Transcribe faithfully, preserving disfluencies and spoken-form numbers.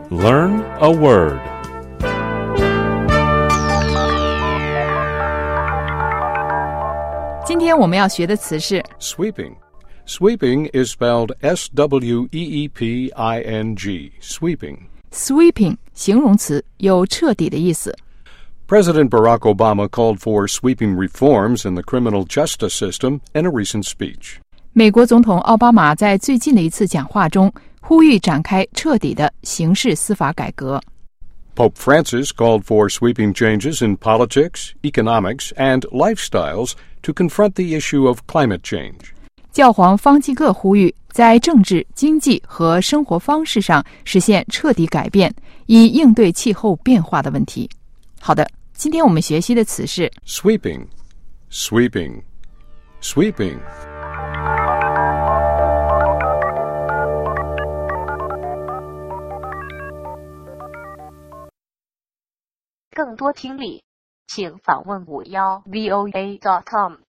Learn a word. 今天我们要学的词是 Sweeping. Sweeping is spelled S W E E P I N G. Sweeping. sweeping 形容词，有彻底的意思。 President Barack Obama called for sweeping reforms in the criminal justice system in a recent speech. 美国总统奥巴马在最近的一次讲话中呼吁展开彻底的刑事司法改革。 Pope Francis called for sweeping changes in politics, economics, and lifestyles to confront the issue of climate change. 教皇方济各呼吁在政治、经济和生活方式上实现彻底改变，以应对气候变化的问题。好的，今天我们学习的词是 Sweeping, sweeping, sweeping. 更多听力，请访问五幺 V O A dot com。